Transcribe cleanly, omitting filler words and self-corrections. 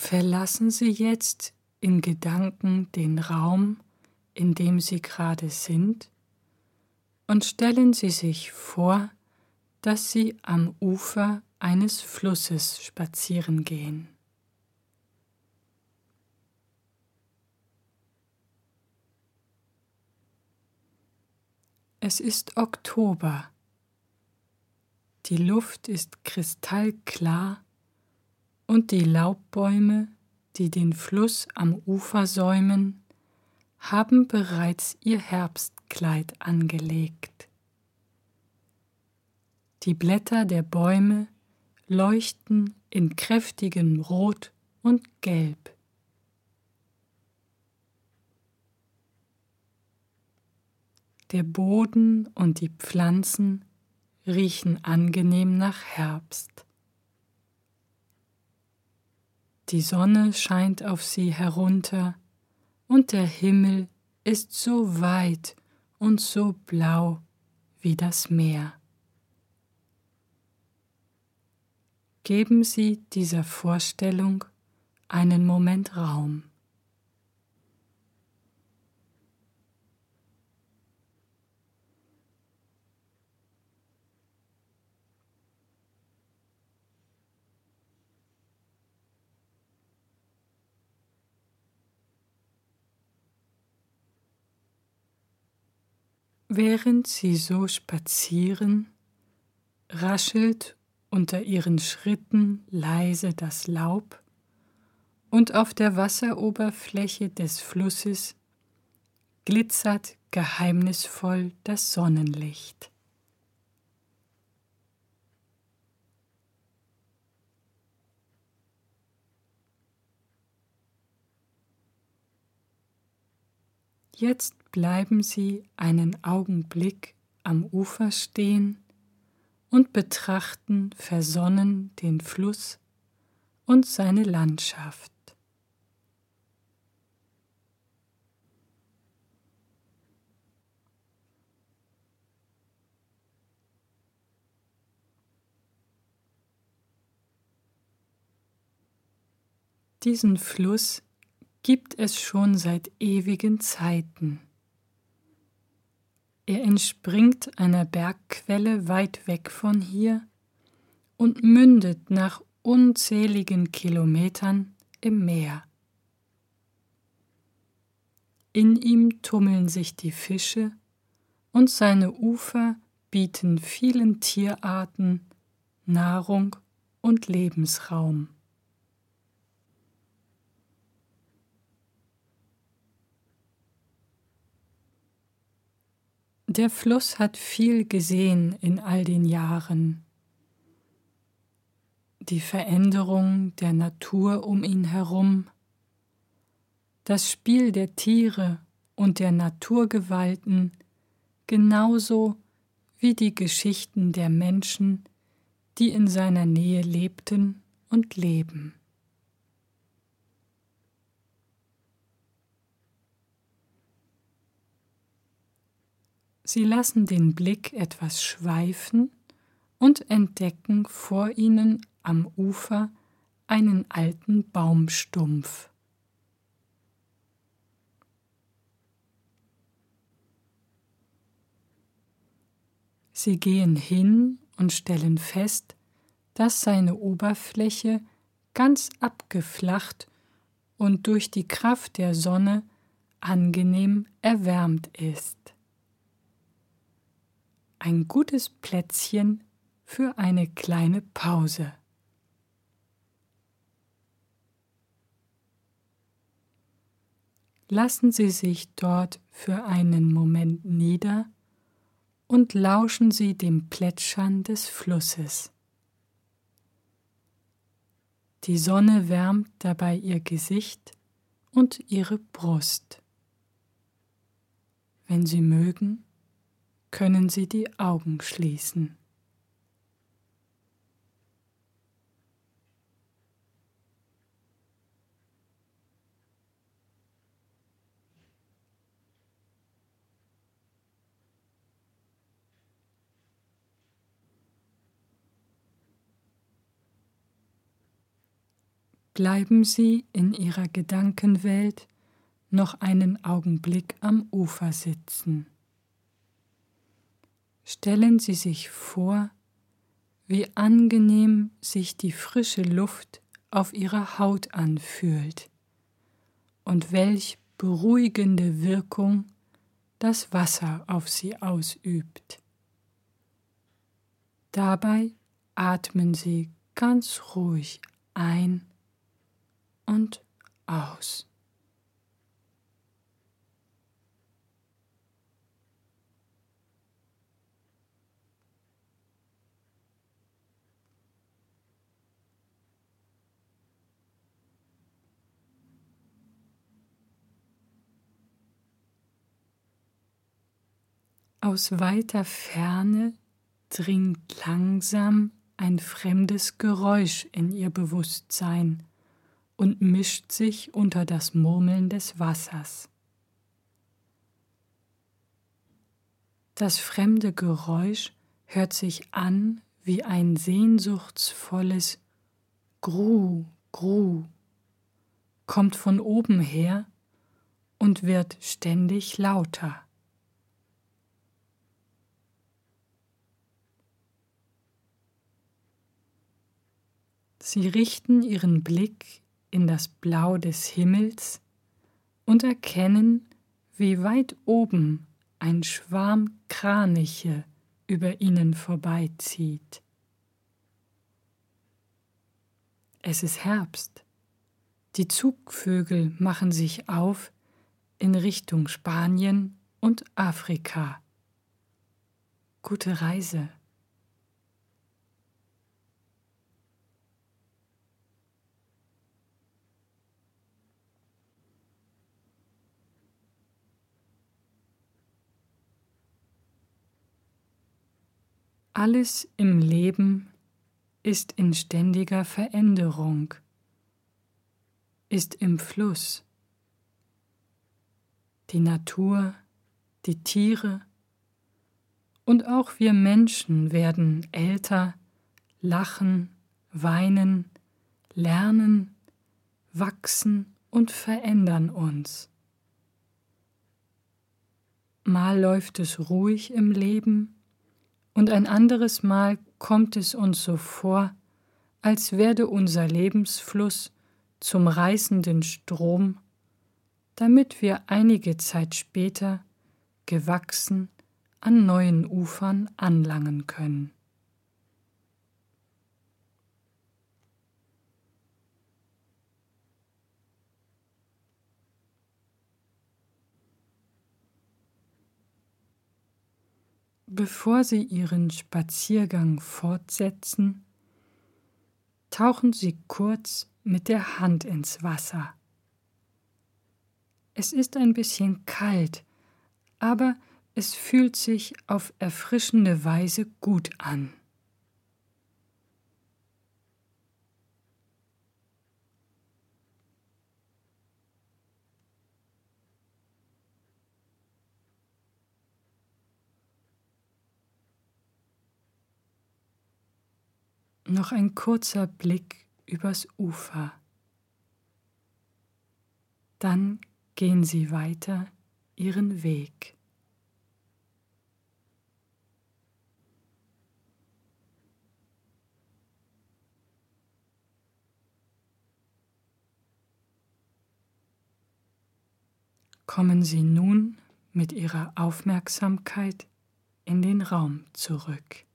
Verlassen Sie jetzt in Gedanken den Raum, in dem Sie gerade sind, und stellen Sie sich vor, dass Sie am Ufer eines Flusses spazieren gehen. Es ist Oktober. Die Luft ist kristallklar und die Laubbäume, die den Fluss am Ufer säumen, haben bereits ihr Herbstkleid angelegt. Die Blätter der Bäume leuchten in kräftigem Rot und Gelb. Der Boden und die Pflanzen riechen angenehm nach Herbst. Die Sonne scheint auf sie herunter und der Himmel ist so weit und so blau wie das Meer. Geben Sie dieser Vorstellung einen Moment Raum. Während Sie so spazieren, raschelt unter Ihren Schritten leise das Laub und auf der Wasseroberfläche des Flusses glitzert geheimnisvoll das Sonnenlicht. Jetzt bleiben Sie einen Augenblick am Ufer stehen und betrachten versonnen den Fluss und seine Landschaft. Diesen Fluss gibt es schon seit ewigen Zeiten. Er entspringt einer Bergquelle weit weg von hier und mündet nach unzähligen Kilometern im Meer. In ihm tummeln sich die Fische und seine Ufer bieten vielen Tierarten Nahrung und Lebensraum. Der Fluss hat viel gesehen in all den Jahren. Die Veränderung der Natur um ihn herum, das Spiel der Tiere und der Naturgewalten, genauso wie die Geschichten der Menschen, die in seiner Nähe lebten und leben. Sie lassen den Blick etwas schweifen und entdecken vor ihnen am Ufer einen alten Baumstumpf. Sie gehen hin und stellen fest, dass seine Oberfläche ganz abgeflacht und durch die Kraft der Sonne angenehm erwärmt ist. Ein gutes Plätzchen für eine kleine Pause. Lassen Sie sich dort für einen Moment nieder und lauschen Sie dem Plätschern des Flusses. Die Sonne wärmt dabei Ihr Gesicht und Ihre Brust. Wenn Sie mögen, können Sie die Augen schließen. bleiben Sie in Ihrer Gedankenwelt noch einen Augenblick am Ufer sitzen. Stellen Sie sich vor, wie angenehm sich die frische Luft auf Ihrer Haut anfühlt und welch beruhigende Wirkung das Wasser auf Sie ausübt. Dabei atmen Sie ganz ruhig ein und aus. Aus weiter Ferne dringt langsam ein fremdes Geräusch in Ihr Bewusstsein und mischt sich unter das Murmeln des Wassers. Das fremde Geräusch hört sich an wie ein sehnsuchtsvolles Gru, Gru, kommt von oben her und wird ständig lauter. Sie richten Ihren Blick in das Blau des Himmels und erkennen, wie weit oben ein Schwarm Kraniche über ihnen vorbeizieht. Es ist Herbst. Die Zugvögel machen sich auf in Richtung Spanien und Afrika. Gute Reise. Alles im Leben ist in ständiger Veränderung, ist im Fluss. Die Natur, die Tiere und auch wir Menschen werden älter, lachen, weinen, lernen, wachsen und verändern uns. Mal läuft es ruhig im Leben, und ein anderes Mal kommt es uns so vor, als werde unser Lebensfluss zum reißenden Strom, damit wir einige Zeit später gewachsen an neuen Ufern anlangen können. Bevor Sie Ihren Spaziergang fortsetzen, tauchen Sie kurz mit der Hand ins Wasser. Es ist ein bisschen kalt, aber es fühlt sich auf erfrischende Weise gut an. Noch ein kurzer Blick übers Ufer. Dann gehen Sie weiter Ihren Weg. Kommen Sie nun mit Ihrer Aufmerksamkeit in den Raum zurück.